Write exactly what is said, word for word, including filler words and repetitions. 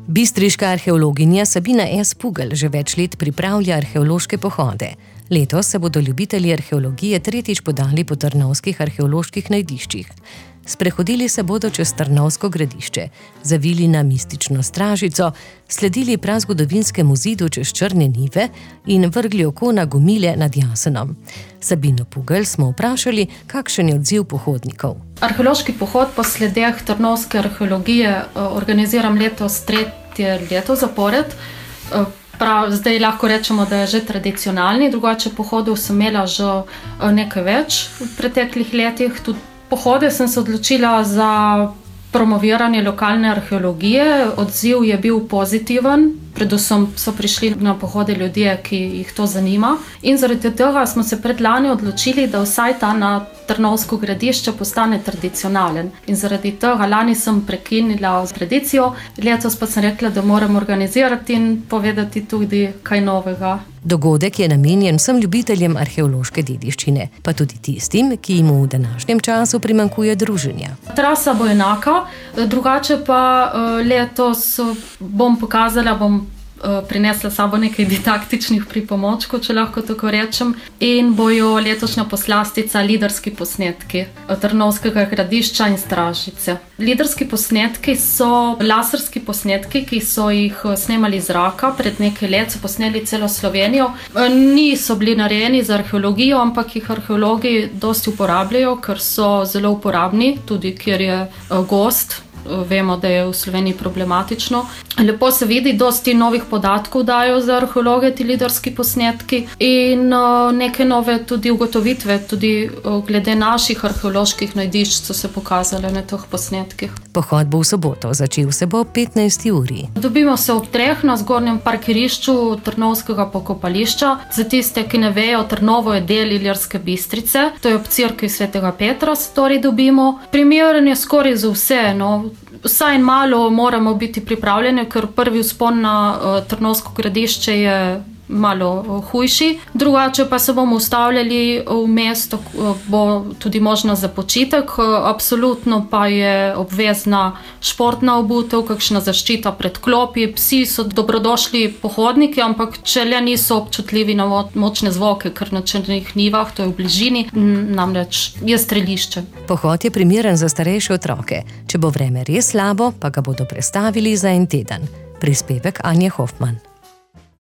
Bistriška arheologinja Sabina S. Pugelj že več let pripravlja arheološke pohode. Letos se bodo ljubitelji arheologije tretjič podali po trnovskih arheoloških najdiščih. Sprehodili se bodo čez Trnovsko gradišče, zavili na mistično stražico, sledili prazgodovinskemu zidu čez črne njive in vrgli oko na gomile nad Jasenom. Sabino Pugelj smo vprašali, kakšen je odziv pohodnikov. Arheološki pohod po sledeh trnovske arheologije organiziram letos tretje leto zapored. Prav, zdaj lahko rečemo, da je že tradicionalni, drugače pohodov sem imela že nekaj več v preteklih letih. Tudi pohode sem se odločila za promoviranje lokalne arheologije. Odziv je bil pozitiven, predvsem so prišli na pohode ljudje, ki jih to zanima. In zaradi tega smo se predlani odločili, da vsaj ta na Trnovsko gradišče postane tradicionalen. In zaradi tega lani sem prekinila tradicijo, letos pa sem rekla, da moram organizirati in povedati tudi kaj novega. Dogodek je namenjen vsem ljubiteljem arheološke dediščine, pa tudi tistim, ki jim v današnjem času primanjkuje druženja. Trasa bo enaka, drugače pa letos bom pokazala, bom prinesla s sabo nekaj didaktičnih pripomočkov, če lahko tako rečem, in bojo letošnja poslastica liderski posnetki Trnovskega gradišča in stražice. Liderski posnetki so laserski posnetki, ki so jih snemali iz zraka pred nekaj let, so posneli celo Slovenijo. Niso bili narejeni za arheologijo, ampak jih arheologi dosti uporabljajo, ker so zelo uporabni, tudi kjer je gost. Vemo, da je v Sloveniji problematično. Lepo se vidi, dosti novih podatkov dajo za arheologe ti liderski posnetki in neke nove tudi ugotovitve, tudi glede naših arheoloških najdišč so se pokazale na teh posnetkih. Pohod bo v soboto, začel se bo ob petnajsti uri. Dobimo se ob treh na zgornjem parkirišču Trnovskega pokopališča. Za tiste, ki ne vejo, Trnovo je del Ilirske Bistrice, to je ob cerkvi svetega Petra, se torej dobimo. Primeren je skoraj za vse, no. Vsaj malo moramo biti pripravljeni, ker prvi vzpon na uh, Trnovsko gradišče je malo uh, hujši. Drugače pa se bomo ustavljali v mesto, uh, bo tudi možno za počitek. Uh, absolutno pa je obvezna športna obutev, kakšna zaščita pred klopi. Psi so dobrodošli pohodniki, ampak če le niso občutljivi na močne zvoke, ker na črnih njivah, to je v bližini, namreč je strelišče. Pohod je primeren za starejše otroke. Če bo vreme res slabo, pa ga bodo prestavili za en teden. Prispevek Anje Hofman.